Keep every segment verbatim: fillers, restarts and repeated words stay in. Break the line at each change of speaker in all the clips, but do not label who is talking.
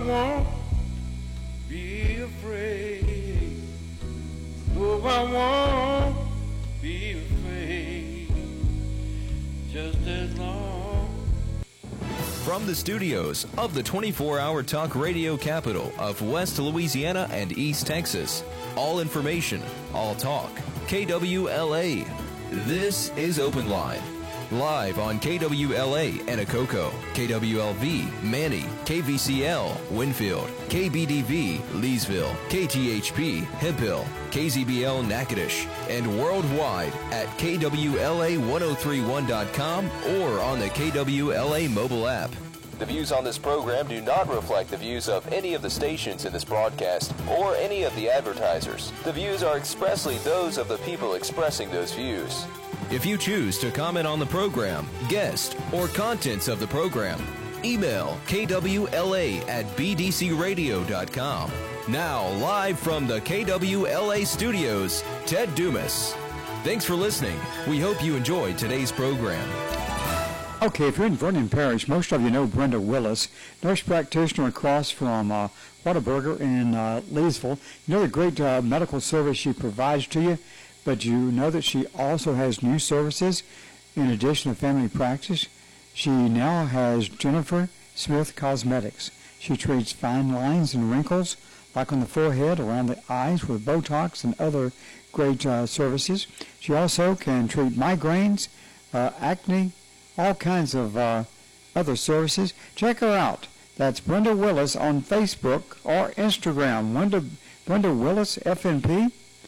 won't be afraid. No, I won't be afraid. Just as long.
From the studios of the twenty-four hour talk radio capital of West Louisiana and East Texas, all information, all talk, K W L A. This is Open Line. Live on K W L A Anacoco, K W L V Manny, K V C L Winfield, K B D V Leesville, K T H P Hemphill, K Z B L Natchitoches, and worldwide at K W L A ten thirty-one dot com or on the K W L A mobile app. The views on this program do not reflect the views of any of the stations in this broadcast or any of the advertisers. The views are expressly those of the people expressing those views. If you choose to comment on the program, guest, or contents of the program, email K W L A at B D C radio dot com. Now, live from the K W L A studios, Ted Dumas. Thanks for listening. We hope you enjoyed today's program.
Okay, if you're in Vernon Parish, most of you know Brenda Willis, nurse practitioner across from uh, Whataburger in uh, Leesville. You know the great uh, medical service she provides to you, but you know that she also has new services in addition to family practice. She now has Jennifer Smith Cosmetics. She treats fine lines and wrinkles, like on the forehead, around the eyes, with Botox and other great uh, services. She also can treat migraines, uh, acne, all kinds of uh, other services. Check her out. That's Brenda Willis on Facebook or Instagram. Brenda, Brenda Willis, F N P.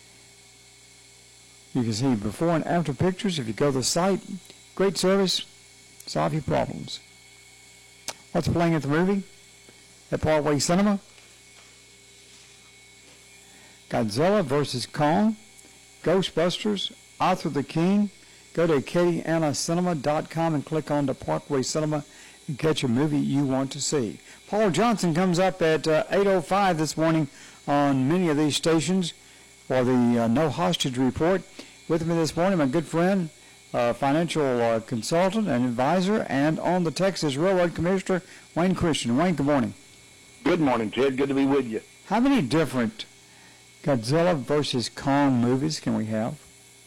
You can see before and after pictures if you go to the site. Great service. Solve your problems. What's playing at the movie? At Parkway Cinema? Godzilla versus Kong, Ghostbusters, Arthur the King. Go to katie anna cinema dot com and click on the Parkway Cinema and catch a movie you want to see. Paul Johnson comes up at uh, eight oh five this morning on many of these stations for the uh, No Hostage Report. With me this morning, my good friend, uh, financial uh, consultant and advisor, and on the Texas Railroad Commissioner, Wayne Christian. Wayne, good morning.
Good morning, Ted. Good to be with you.
How many different Godzilla versus Kong movies can we have?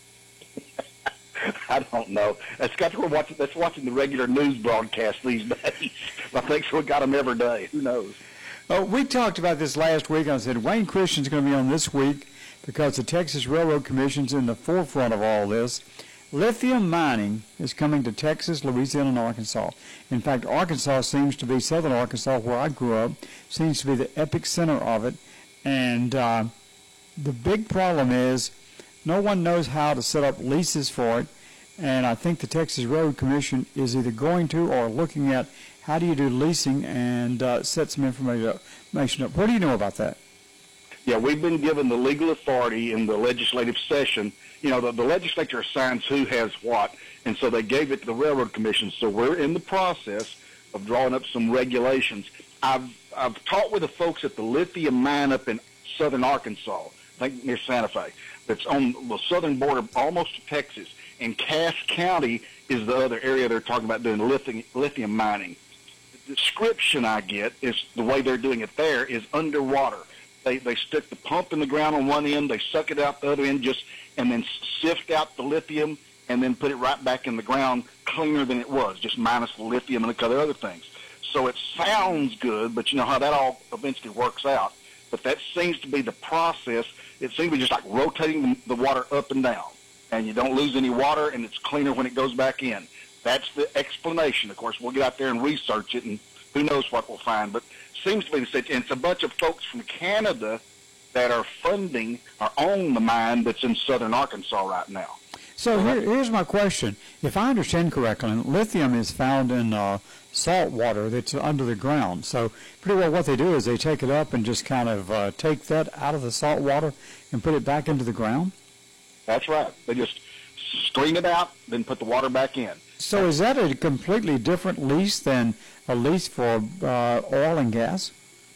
I don't know. That's got to watch. That's watching the regular news broadcast these days. I think so. We got them every day. Who knows?
Oh, we talked about this last week. I said Wayne Christian's going to be on this week because the Texas Railroad Commission's in the forefront of all this. Lithium mining is coming to Texas, Louisiana, and Arkansas. In fact, Arkansas seems to be, southern Arkansas, where I grew up, seems to be the epic center of it. And uh, the big problem is no one knows how to set up leases for it. And I think the Texas Railroad Commission is either going to or looking at how do you do leasing and uh, set some information up. What do you know about that?
Yeah, we've been given the legal authority in the legislative session. You know, the, the legislature assigns who has what, and so they gave it to the Railroad Commission. So we're in the process of drawing up some regulations. I've I've talked with the folks at the lithium mine up in southern Arkansas, I think near Santa Fe, that's on the southern border almost to Texas. And Cass County is the other area they're talking about doing lithium, lithium mining. The description I get is the way they're doing it there is underwater. They they stick the pump in the ground on one end, they suck it out the other end, just and then sift out the lithium and then put it right back in the ground cleaner than it was, just minus the lithium and a couple other things. So it sounds good, but you know how that all eventually works out. But that seems to be the process. It seems to be just like rotating the water up and down. And you don't lose any water, and it's cleaner when it goes back in. That's the explanation. Of course, we'll get out there and research it, and who knows what we'll find. But it seems to be the situation. And it's a bunch of folks from Canada that are funding or own the mine that's in southern Arkansas right now.
So here, here's my question. If I understand correctly, lithium is found in uh, salt water that's under the ground. So pretty well what they do is they take it up and just kind of uh, take that out of the salt water and put it back into the ground?
That's right. They just screen it out, then put the water back in.
So is that a completely different lease than a lease for uh, oil and gas?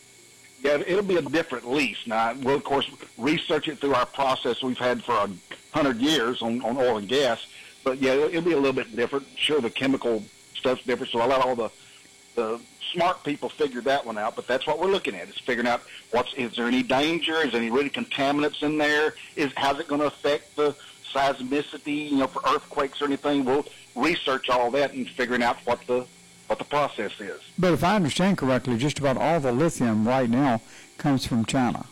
Yeah, it'll be a different lease. Now, we'll, of course, research it through our process we've had for a hundred years on, on oil and gas. But, yeah, it'll, it'll be a little bit different. Sure, the chemical stuff's different, so I'll let all the the smart people figured that one out, but that's what we're looking at. Is figuring out what's is there any danger? Is there any really contaminants in there? Is how's it going to affect the seismicity? You know, for earthquakes or anything? We'll research all that and figuring out what the what the process is.
But if I understand correctly, just about all the lithium right now comes from China.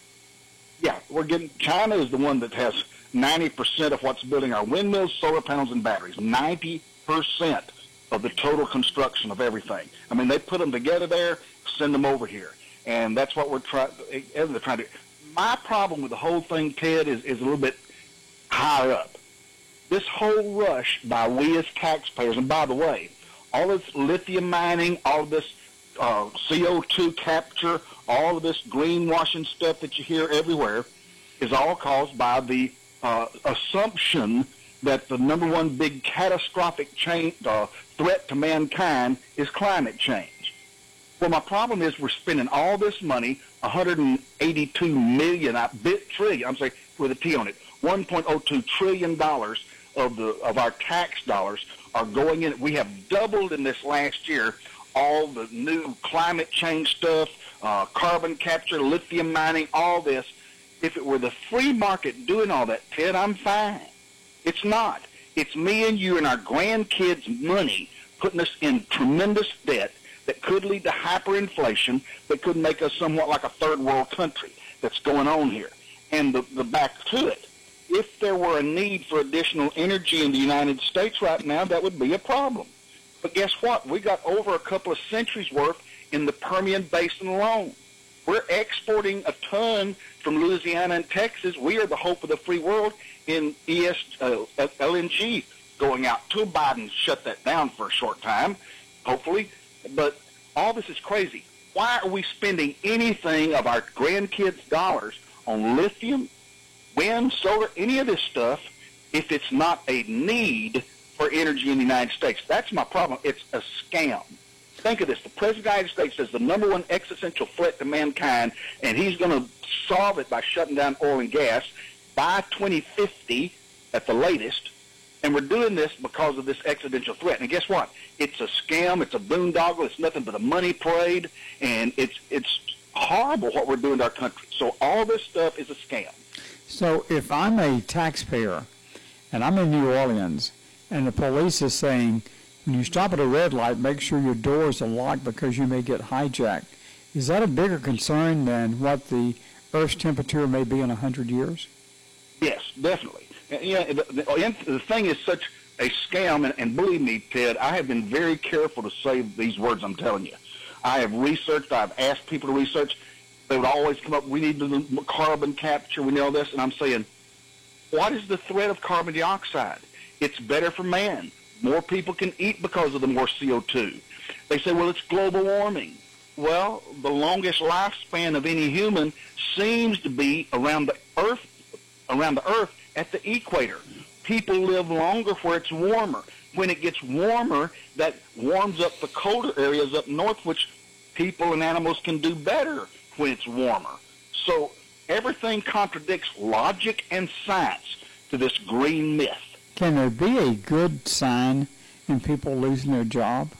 Yeah, we're getting China is the one that has ninety percent of what's building our windmills, solar panels, and batteries. ninety percent of the total construction of everything. I mean, they put them together there, send them over here, and that's what we're trying. They're trying to do. My problem with the whole thing, Ted, is, is a little bit higher up. This whole rush by we as taxpayers, and by the way, all this lithium mining, all of this uh, C O two capture, all of this greenwashing stuff that you hear everywhere, is all caused by the uh, assumption that the number one big catastrophic change, uh, threat to mankind is climate change. Well, my problem is we're spending all this money, one hundred eighty-two million, I bit trillion, I'm sorry, with a T on it, one point oh two trillion dollars of the of our tax dollars are going in. We have doubled in this last year all the new climate change stuff, uh, carbon capture, lithium mining, all this. If it were the free market doing all that, Ted, I'm fine. It's not. It's me and you and our grandkids' money putting us in tremendous debt that could lead to hyperinflation, that could make us somewhat like a third world country that's going on here. And the, the back to it, if there were a need for additional energy in the United States right now, that would be a problem. But guess what? We got over a couple of centuries worth in the Permian Basin alone. We're exporting a ton from Louisiana and Texas. We are the hope of the free world in E S, uh, L N G going out. Till Biden shut that down for a short time, hopefully. But all this is crazy. Why are we spending anything of our grandkids' dollars on lithium, wind, solar, any of this stuff if it's not a need for energy in the United States? That's my problem. It's a scam. Think of this. The President of the United States is the number one existential threat to mankind, and he's going to solve it by shutting down oil and gas by twenty fifty at the latest. And we're doing this because of this existential threat. And guess what? It's a scam. It's a boondoggle. It's nothing but a money parade. And it's it's horrible what we're doing to our country. So all this stuff is a scam.
So if I'm a taxpayer and I'm in New Orleans and the police is saying, when you stop at a red light, make sure your doors are locked because you may get hijacked, is that a bigger concern than what the Earth's temperature may be in one hundred years?
Yes, definitely. And, you know, the, the, the thing is such a scam, and, and believe me, Ted, I have been very careful to say these words I'm telling you. I have researched. I've asked people to research. They would always come up, we need the carbon capture, we know this, and I'm saying, what is the threat of carbon dioxide? It's better for man. More people can eat because of the more C O two. They say, well, it's global warming. Well, the longest lifespan of any human seems to be around the Earth, around the Earth at the equator. People live longer where it's warmer. When it gets warmer, that warms up the colder areas up north, which people and animals can do better when it's warmer. So everything contradicts logic and science to this green myth.
Can there be a good sign in people losing their job?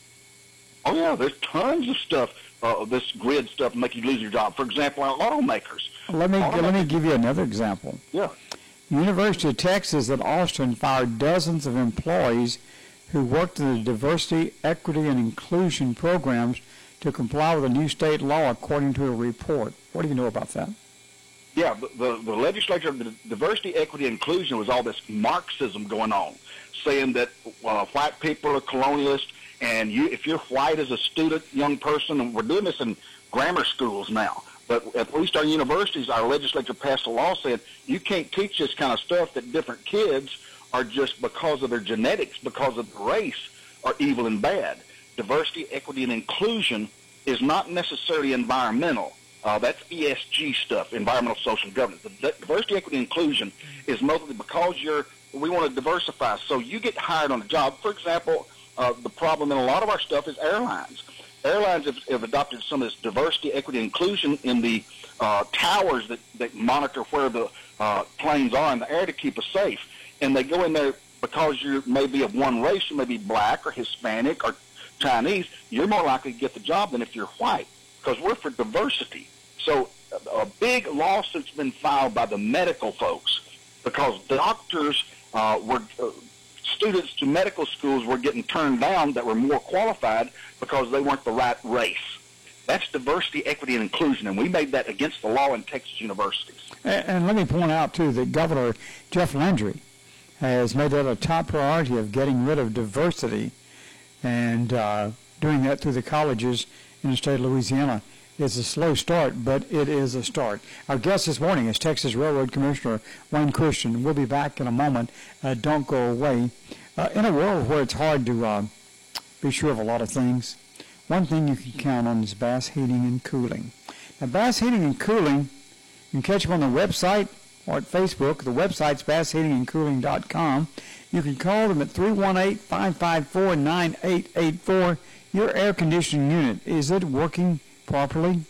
Oh, yeah, there's tons of stuff, uh, this grid stuff make you lose your job. For example, our automakers.
Let me,
automakers.
let me give you another example.
Yeah.
University of Texas at Austin fired dozens of employees who worked in the diversity, equity, and inclusion programs to comply with a new state law, according to a report. What do you know about that?
Yeah, the, the, the legislature of the diversity, equity, and inclusion was all this Marxism going on, saying that uh, white people are colonialists, and you, if you're white as a student, young person, and we're doing this in grammar schools now, but at least our universities, our legislature passed a law saying you can't teach this kind of stuff, that different kids are just because of their genetics, because of the race, are evil and bad. Diversity, equity, and inclusion is not necessarily environmental. Uh, that's E S G stuff, environmental, social, governance. The diversity, equity, and inclusion is mostly because you're, we want to diversify. So you get hired on a job. For example, uh, the problem in a lot of our stuff is airlines. Airlines have, have adopted some of this diversity, equity, and inclusion in the uh, towers that, that monitor where the uh, planes are in the air to keep us safe. And they go in there because you're maybe of one race, you may be black or Hispanic or Chinese, you're more likely to get the job than if you're white, because we're for diversity. So a, a big lawsuit's been filed by the medical folks because doctors uh, were uh, students to medical schools were getting turned down that were more qualified because they weren't the right race. That's diversity, equity, and inclusion, and we made that against the law in Texas universities.
And, and let me point out, too, that Governor Jeff Landry has made that a top priority of getting rid of diversity and uh, doing that through the colleges in the state of Louisiana. It's a slow start, but it is a start. Our guest this morning is Texas Railroad Commissioner Wayne Christian. We'll be back in a moment. Uh, don't go away. Uh, in a world where it's hard to uh, be sure of a lot of things, one thing you can count on is Bass Heating and Cooling. Now, Bass Heating and Cooling, you can catch them on the website or at Facebook. The website's bass heating and cooling dot com. You can call them at three one eight, five five four, nine eight eight four. Your air conditioning unit, is it working properly?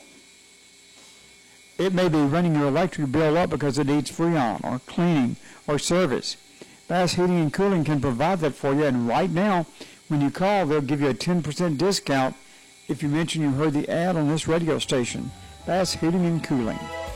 It may be running your electric bill up because it needs Freon or cleaning or service. Bass Heating and Cooling can provide that for you, and right now, when you call, they'll give you a ten percent discount if you mention you heard the ad on this radio station. Bass Heating and Cooling.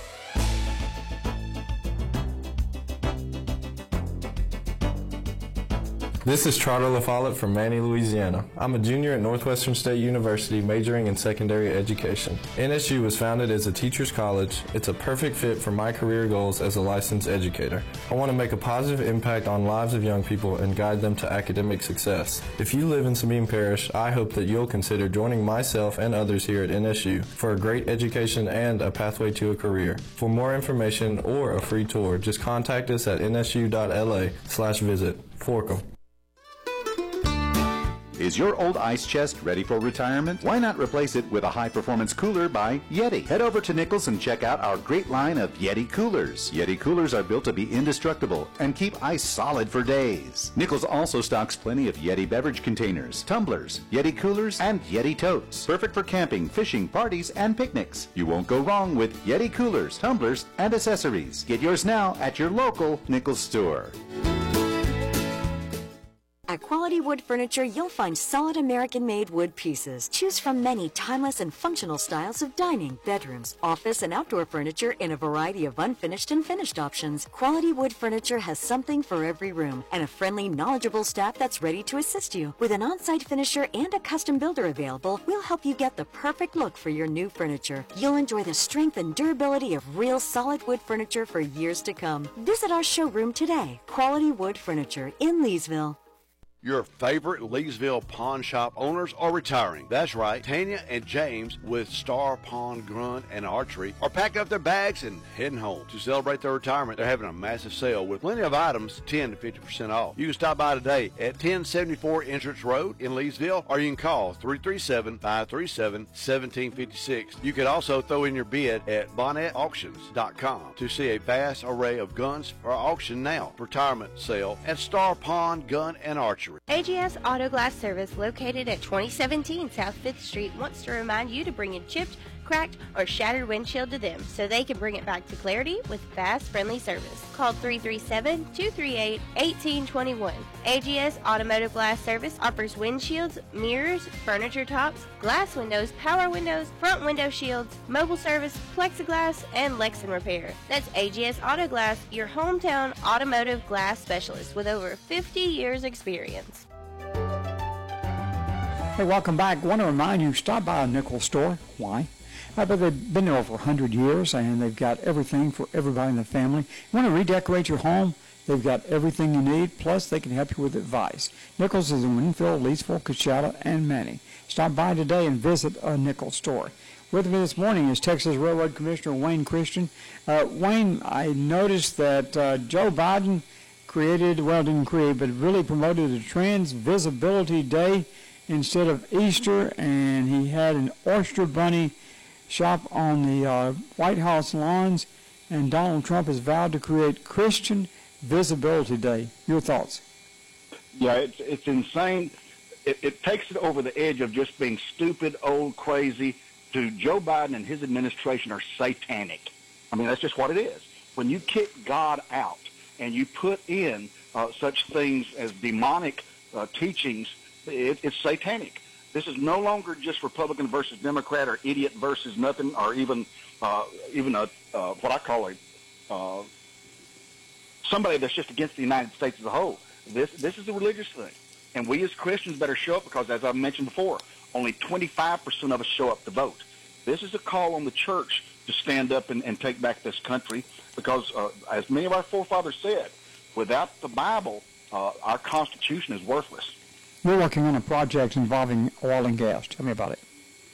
This is Trotter LaFollette from Manny, Louisiana. I'm a junior at Northwestern State University majoring in secondary education. N S U was founded as a teacher's college. It's a perfect fit for my career goals as a licensed educator. I want to make a positive impact on lives of young people and guide them to academic success. If you live in Sabine Parish, I hope that you'll consider joining myself and others here at N S U for a great education and a pathway to a career. For more information or a free tour, just contact us at N S U dot L A slash visit. Forkum.
Is your old ice chest ready for retirement? Why not replace it with a high-performance cooler by Yeti? Head over to Nichols and check out our great line of Yeti coolers. Yeti coolers are built to be indestructible and keep ice solid for days. Nichols also stocks plenty of Yeti beverage containers, tumblers, Yeti coolers, and Yeti totes. Perfect for camping, fishing, parties, and picnics. You won't go wrong with Yeti coolers, tumblers, and accessories. Get yours now at your local Nichols store.
At Quality Wood Furniture, you'll find solid American-made wood pieces. Choose from many timeless and functional styles of dining, bedrooms, office, and outdoor furniture in a variety of unfinished and finished options. Quality Wood Furniture has something for every room and a friendly, knowledgeable staff that's ready to assist you. With an on-site finisher and a custom builder available, we'll help you get the perfect look for your new furniture. You'll enjoy the strength and durability of real solid wood furniture for years to come. Visit our showroom today. Quality Wood Furniture in Leesville.
Your favorite Leesville pawn shop owners are retiring. That's right. Tanya and James with Star Pawn Gun and Archery are packing up their bags and heading home. To celebrate their retirement, they're having a massive sale with plenty of items ten to fifty percent off. You can stop by today at ten seventy-four Entrance Road in Leesville, or you can call three three seven, five three seven, one seven five six. You could also throw in your bid at bonnet auctions dot com to see a vast array of guns for auction now. Retirement sale at Star Pawn Gun and Archery.
A G S Auto Glass Service, located at twenty seventeen South fifth Street, wants to remind you to bring a chipped, cracked, or shattered windshield to them so they can bring it back to clarity with fast, friendly service. Call three three seven, two three eight, one eight two one. A G S Automotive Glass Service offers windshields, mirrors, furniture tops, glass windows, power windows, front window shields, mobile service, plexiglass, and Lexan repair. That's A G S Auto Glass, your hometown automotive glass specialist with over fifty years experience.
Hey, welcome back. I want to remind you, stop by a Nichols store. Why? Uh, but they've been there over one hundred years, and they've got everything for everybody in the family. You want to redecorate your home? They've got everything you need, plus they can help you with advice. Nichols is in Winfield, Leesville, Coachella, and Manny. Stop by today and visit a Nichols store. With me this morning is Texas Railroad Commissioner Wayne Christian. Uh, Wayne, I noticed that uh, Joe Biden created, well, didn't create, but really promoted a Trans Visibility Day instead of Easter, and he had an oyster bunny shop on the uh, White House lawns, and Donald Trump has vowed to create Christian Visibility Day. Your thoughts?
Yeah, it's, it's insane. It, it takes it over the edge of just being stupid, old, crazy, to Joe Biden and his administration are satanic. I mean, that's just what it is. When you kick God out and you put in uh, such things as demonic uh, teachings, it, it's satanic. This is no longer just Republican versus Democrat or idiot versus nothing, or even uh, even a uh, what I call a uh, somebody that's just against the United States as a whole. This this is a religious thing, and we as Christians better show up, because, as I mentioned before, only twenty-five percent of us show up to vote. This is a call on the church to stand up and, and take back this country, because, uh, as many of our forefathers said, without the Bible, uh, our Constitution is worthless.
You're working on a project involving oil and gas. Tell me about it.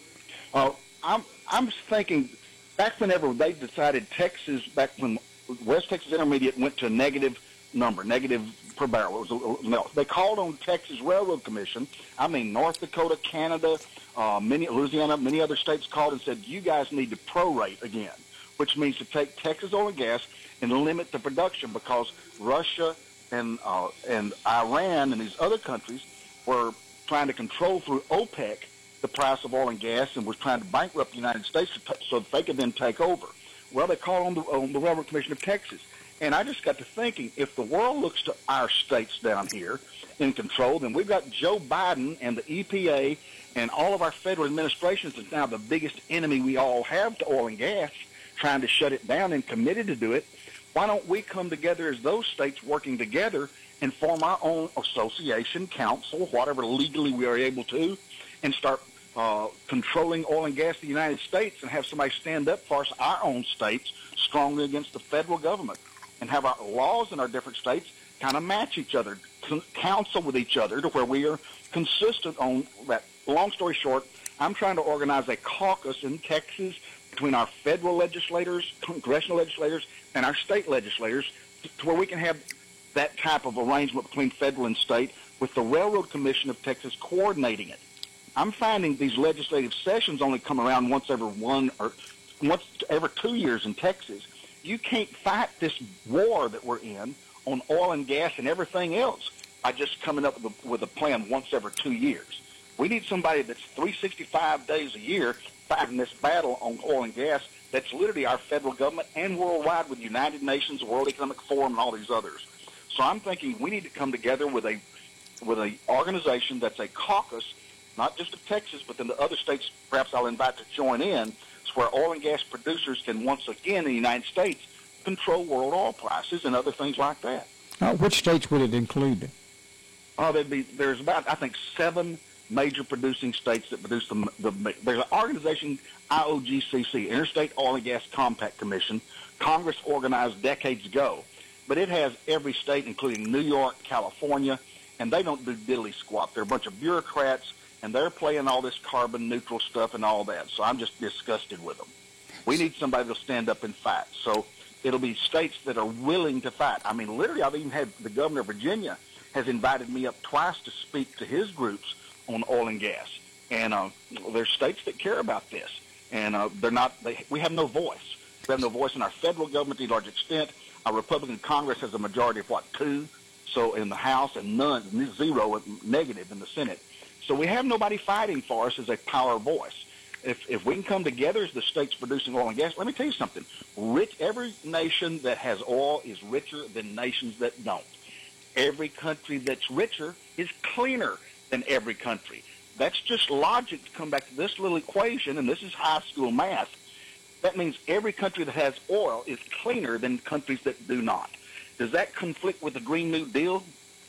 Uh, I'm I'm thinking back whenever they decided Texas, back when West Texas Intermediate went to a negative number, negative per barrel. It was a, no, they called on Texas Railroad Commission. I mean, North Dakota, Canada, uh, many Louisiana, many other states called and said, you guys need to prorate again, which means to take Texas oil and gas and limit the production, because Russia and uh, and Iran and these other countries were trying to control through OPEC the price of oil and gas, and was trying to bankrupt the United States so that they could then take over. Well, they called on the, on the Railroad Commission of Texas. And I just got to thinking, if the world looks to our states down here in control, then we've got Joe Biden and the E P A and all of our federal administrations is now the biggest enemy we all have to oil and gas, trying to shut it down and committed to do it. Why don't we come together as those states working together and form our own association, council, whatever legally we are able to, and start uh, controlling oil and gas in the United States, and have somebody stand up for us, our own states, strongly against the federal government, and have our laws in our different states kind of match each other, counsel with each other to where we are consistent on that. Long story short, I'm trying to organize a caucus in Texas between our federal legislators, congressional legislators, and our state legislators, to where we can have that type of arrangement between federal and state, with the Railroad Commission of Texas coordinating it. I'm finding these legislative sessions only come around once every one or once every two years in Texas. You can't fight this war that we're in on oil and gas and everything else by just coming up with a, with a plan once every two years. We need somebody that's three hundred sixty-five days a year fighting this battle on oil and gas. That's literally our federal government, and worldwide with the United Nations, the World Economic Forum, and all these others. So I'm thinking we need to come together with a with an organization that's a caucus, not just of Texas, but then the other states perhaps I'll invite to join in, so where oil and gas producers can once again in the United States control world oil prices and other things like that.
Uh, which states would it include?
Oh, there'd be there's about I think seven major producing states that produce the, the there's an organization, I O G C C, Interstate Oil and Gas Compact Commission. Congress organized decades ago, but it has every state, including New York, California, and they don't do diddly squat. They're a bunch of bureaucrats, and they're playing all this carbon neutral stuff and all that. So I'm just disgusted with them. We need somebody to stand up and fight. So it'll be states that are willing to fight. I mean, literally, I've even had the governor of Virginia has invited me up twice to speak to his groups on oil and gas. And uh, there's states that care about this, and uh, they're not. They, we have no voice. We have no voice in our federal government to a large extent. Our Republican Congress has a majority of what, two? So in the House, and none, zero, negative in the Senate. So we have nobody fighting for us as a power voice. If if we can come together as the states producing oil and gas, let me tell you something. Rich, every nation that has oil is richer than nations that don't. Every country that's richer is cleaner than every country. That's just logic to come back to this little equation, and this is high school math. That means every country that has oil is cleaner than countries that do not. Does that conflict with the Green New Deal?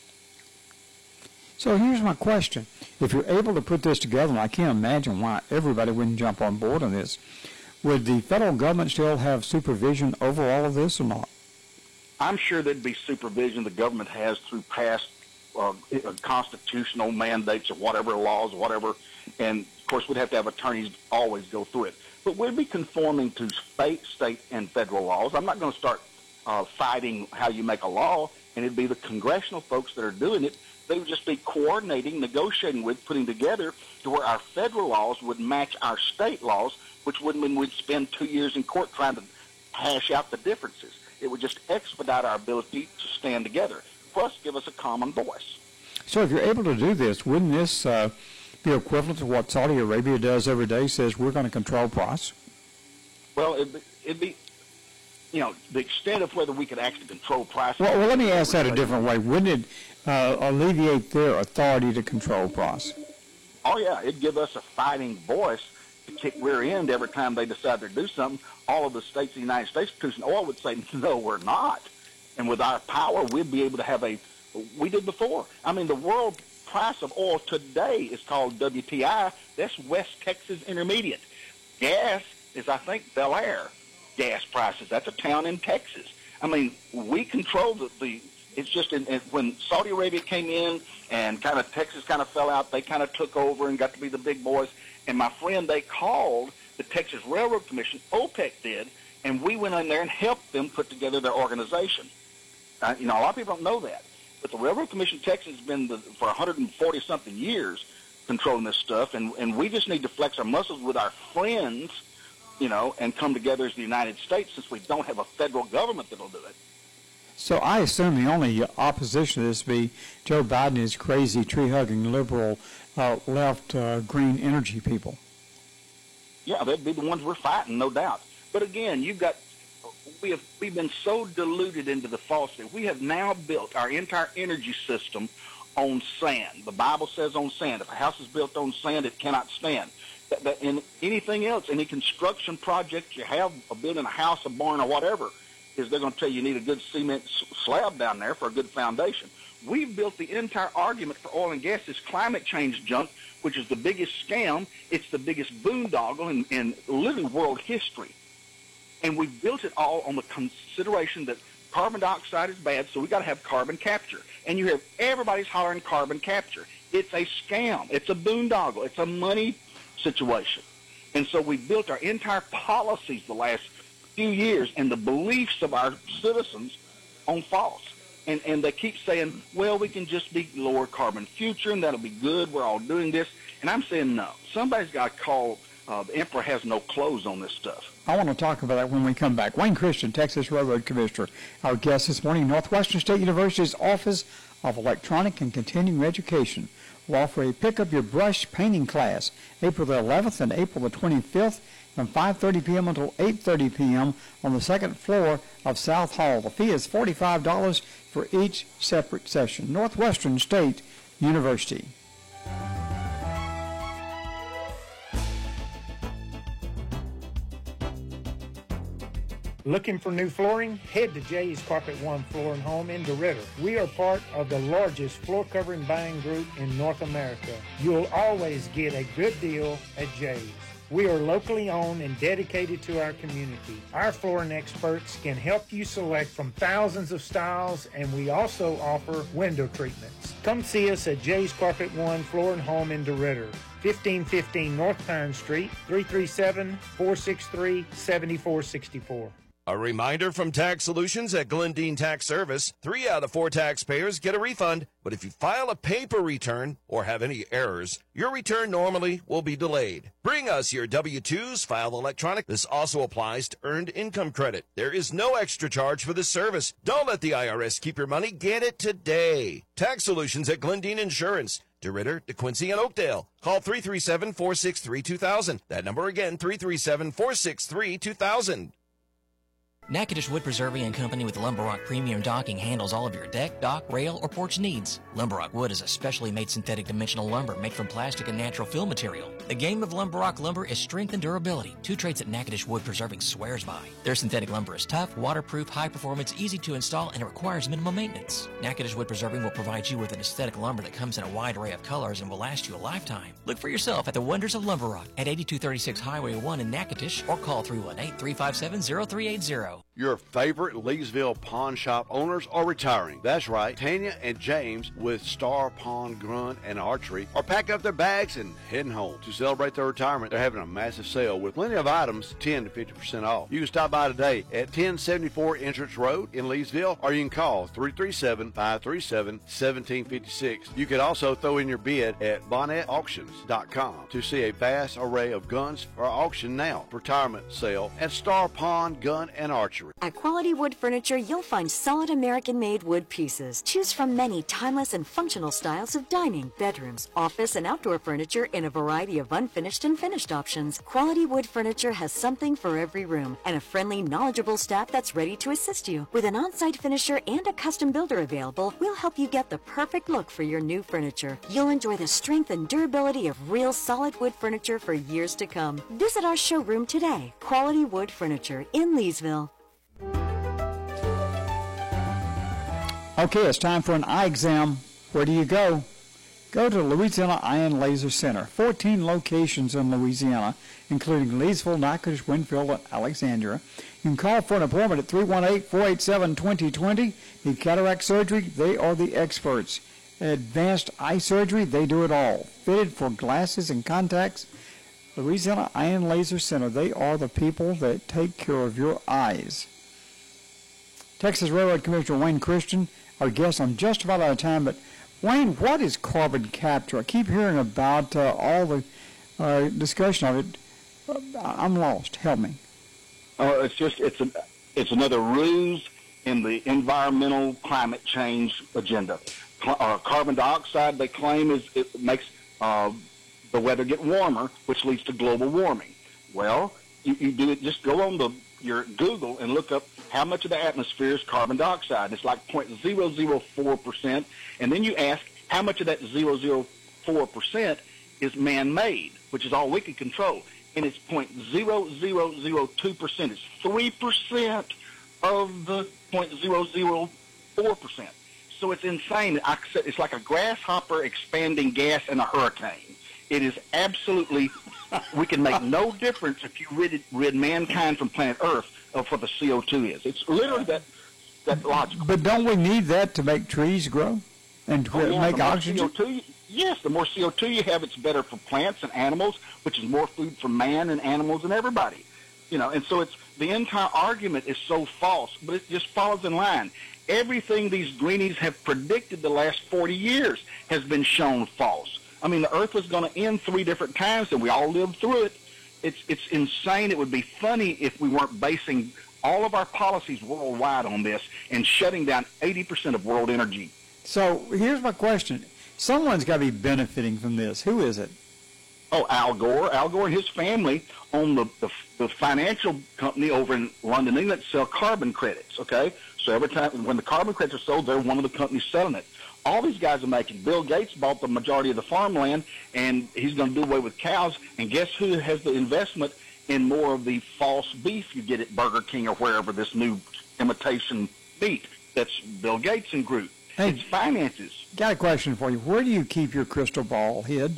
So here's my question. If you're able to put this together, and I can't imagine why everybody wouldn't jump on board on this, would the federal government still have supervision over all of this or not?
I'm sure there'd be supervision the government has through past uh, constitutional mandates or whatever, laws or whatever, and of course we'd have to have attorneys always go through it. But we'd be conforming to state, state, and federal laws. I'm not going to start uh, fighting how you make a law, and it'd be the congressional folks that are doing it. They would just be coordinating, negotiating with, putting together to where our federal laws would match our state laws, which wouldn't mean we'd spend two years in court trying to hash out the differences. It would just expedite our ability to stand together, plus give us a common voice.
So if you're able to do this, wouldn't this uh, be equivalent to what Saudi Arabia does every day, says we're going to control price?
Well, it'd be, it'd be, you know, the extent of whether we could actually control price.
Well, well let me ask that a different way. Wouldn't it uh, alleviate their authority to control price?
Oh, yeah, it'd give us a fighting voice to kick rear end every time they decide to do something. All of the states of the United States producing oil would say, no, we're not. And with our power, we'd be able to have a, we did before. I mean, the world price of oil today is called W T I. That's West Texas Intermediate. Gas is, I think, Bel Air gas prices. That's a town in Texas. I mean, we control the, the it's just in, in, when Saudi Arabia came in and kind of Texas kind of fell out, they kind of took over and got to be the big boys. And my friend, they called the Texas Railroad Commission, OPEC did, and we went in there and helped them put together their organization. Uh, you know, a lot of people don't know that. But the Railroad Commission of Texas has been the, for one hundred forty-something years controlling this stuff, and, and we just need to flex our muscles with our friends, you know, and come together as the United States since we don't have a federal government that will do it.
So I assume the only opposition to this be Joe Biden and his crazy tree-hugging liberal uh, left uh, green energy people.
Yeah, they'd be the ones we're fighting, no doubt. But again, you've got we have we've been so deluded into the falsity. We have now built our entire energy system on sand. The Bible says on sand. If a house is built on sand, it cannot stand. That, that, and anything else, any construction project you have, of building a house, a barn, or whatever, is they're going to tell you you need a good cement slab down there for a good foundation. We've built the entire argument for oil and gas, this climate change junk, which is the biggest scam. It's the biggest boondoggle in, in literally world history. And we built it all on the consideration that carbon dioxide is bad, so we got to have carbon capture. And you have everybody's hollering carbon capture. It's a scam. It's a boondoggle. It's a money situation. And so we built our entire policies the last few years and the beliefs of our citizens on false. And and they keep saying, well, we can just be lower carbon future, and that'll be good. We're all doing this. And I'm saying no. Somebody's got to call uh, the emperor has no clothes on this stuff.
I want to talk about that when we come back. Wayne Christian, Texas Railroad Commissioner, our guest this morning, Northwestern State University's Office of Electronic and Continuing Education will offer a Pick Up Your Brush painting class April the eleventh and April the twenty-fifth from five thirty p.m. until eight thirty p.m. on the second floor of South Hall. The fee is forty-five dollars for each separate session. Northwestern State University.
Looking for new flooring? Head to Jay's Carpet One Floor and Home in DeRidder. We are part of the largest floor covering buying group in North America. You'll always get a good deal at Jay's. We are locally owned and dedicated to our community. Our flooring experts can help you select from thousands of styles, and we also offer window treatments. Come see us at Jay's Carpet One Floor and Home in DeRidder, fifteen fifteen North Pine Street, three three seven, four six three, seven four six four.
A reminder from Tax Solutions at Glendine Tax Service. Three out of four taxpayers get a refund, but if you file a paper return or have any errors, your return normally will be delayed. Bring us your W two's filed electronic. This also applies to earned income credit. There is no extra charge for this service. Don't let the I R S keep your money. Get it today. Tax Solutions at Glendine Insurance. DeRidder, DeQuincy, and Oakdale. Call three three seven, four six three, two thousand. That number again, three three seven, four six three, two thousand.
Natchitoches Wood Preserving and Company with Lumber Rock Premium Docking handles all of your deck, dock, rail, or porch needs. Lumber Rock Wood is a specially made synthetic dimensional lumber made from plastic and natural fill material. The game of Lumber Rock lumber is strength and durability, two traits that Natchitoches Wood Preserving swears by. Their synthetic lumber is tough, waterproof, high performance, easy to install, and it requires minimal maintenance. Natchitoches Wood Preserving will provide you with an aesthetic lumber that comes in a wide array of colors and will last you a lifetime. Look for yourself at the wonders of Lumber Rock at eighty-two thirty-six Highway one in Natchitoches or call three one eight, three five seven, zero three eight zero.
Your favorite Leesville pawn shop owners are retiring. That's right. Tanya and James with Star Pawn Grunt and Archery are packing up their bags and heading home. To celebrate their retirement, they're having a massive sale with plenty of items ten to fifty percent off. You can stop by today at ten seventy-four Entrance Road in Leesville, or you can call three three seven, five three seven, one seven five six. You could also throw in your bid at bonnet auctions dot com to see a vast array of guns for auction now. Retirement sale at Star Pawn Gun and Archery. Archery.
At Quality Wood Furniture, you'll find solid American-made wood pieces. Choose from many timeless and functional styles of dining, bedrooms, office, and outdoor furniture in a variety of unfinished and finished options. Quality Wood Furniture has something for every room and a friendly, knowledgeable staff that's ready to assist you. With an on-site finisher and a custom builder available, we'll help you get the perfect look for your new furniture. You'll enjoy the strength and durability of real solid wood furniture for years to come. Visit our showroom today. Quality Wood Furniture in Leesville.
Okay, it's time for an eye exam. Where do you go? Go to Louisiana Eye and Laser Center. fourteen locations in Louisiana, including Leesville, Natchitoches, Winfield, and Alexandria. You can call for an appointment at three one eight, four eight seven, two zero two zero. Need cataract surgery? They are the experts. Advanced eye surgery? They do it all. Fitted for glasses and contacts? Louisiana Eye and Laser Center. They are the people that take care of your eyes. Texas Railroad Commissioner Wayne Christian, our guest. I'm just about out of time, but Wayne, what is carbon capture? I keep hearing about uh, all the uh, discussion of it. Uh, I'm lost. Help me.
Oh, it's just it's a it's another ruse in the environmental climate change agenda. Cl- uh, carbon dioxide, they claim, is it makes uh, the weather get warmer, which leads to global warming. Well, you, you do it. Just go on the your Google and look up how much of the atmosphere is carbon dioxide. It's like zero point zero zero four percent. And then you ask how much of that zero point zero four percent is man-made, which is all we can control. And it's zero point zero zero zero two percent. It's three percent of the zero point zero zero four percent. So it's insane. I said it's like a grasshopper expanding gas in a hurricane. It is absolutely, we can make no difference if you rid, rid mankind from planet Earth of what the C O two is. It's literally that, that logical.
But don't we need that to make trees grow and to
Oh, yeah,
make
the more
oxygen?
C O two, yes, the more C O two you have, it's better for plants and animals, which is more food for man and animals and everybody. You know, and so it's the entire argument is so false, but it just falls in line. Everything these greenies have predicted the last forty years has been shown false. I mean, the Earth was going to end three different times, and we all lived through it. It's it's insane. It would be funny if we weren't basing all of our policies worldwide on this and shutting down eighty percent of world energy.
So here's my question. Someone's got to be benefiting from this. Who is it?
Oh, Al Gore. Al Gore and his family own the, the, the financial company over in London, England, that sell carbon credits, okay? So every time, when the carbon credits are sold, they're one of the companies selling it. All these guys are making. Bill Gates bought the majority of the farmland, and he's going to do away with cows. And guess who has the investment in more of the false beef you get at Burger King or wherever, this new imitation meat? That's Bill Gates and group.
Hey,
it's finances.
Got a question for you. Where do you keep your crystal ball hid?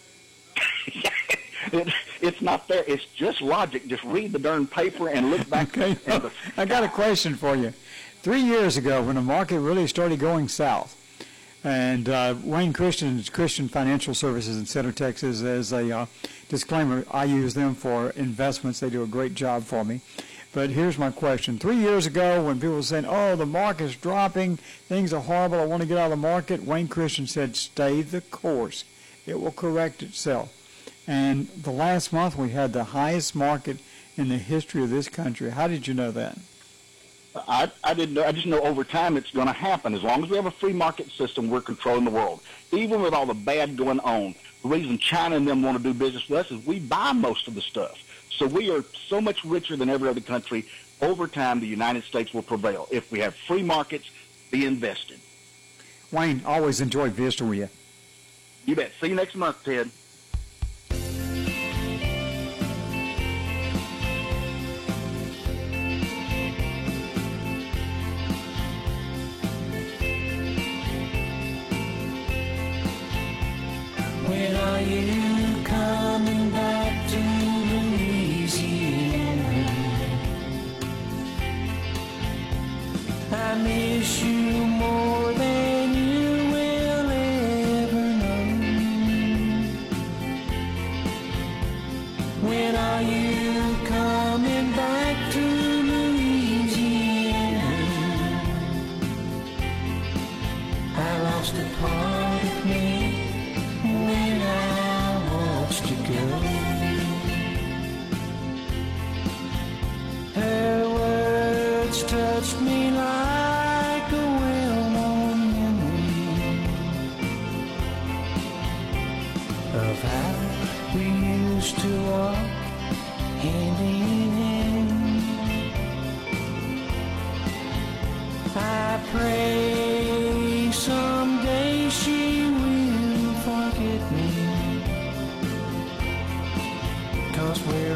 it, it's not there. It's just logic. Just read the darn paper and look back.
Okay.
at the
I got a question for you. Three years ago, when the market really started going south, and uh, Wayne Christian's Christian Financial Services in Center, Texas, as a uh, disclaimer, I use them for investments. They do a great job for me. But here's my question. Three years ago, when people were saying, oh, the market's dropping, things are horrible, I want to get out of the market, Wayne Christian said, stay the course. It will correct itself. And the last month, we had the highest market in the history of this country. How did you know that?
I, I didn't know. I just know over time it's going to happen. As long as we have a free market system, we're controlling the world. Even with all the bad going on, the reason China and them want to do business with us is we buy most of the stuff. So we are so much richer than every other country. Over time, the United States will prevail. If we have free markets, be invested.
Wayne, always enjoy visiting with you.
You bet. See you next month, Ted.
When are you coming back to Louisiana? I miss you more than you will ever know. When are you coming back to Louisiana? I lost a part of me when I watched you go. Her words used to walk hand in hand. I pray someday she will forget me, 'cause we're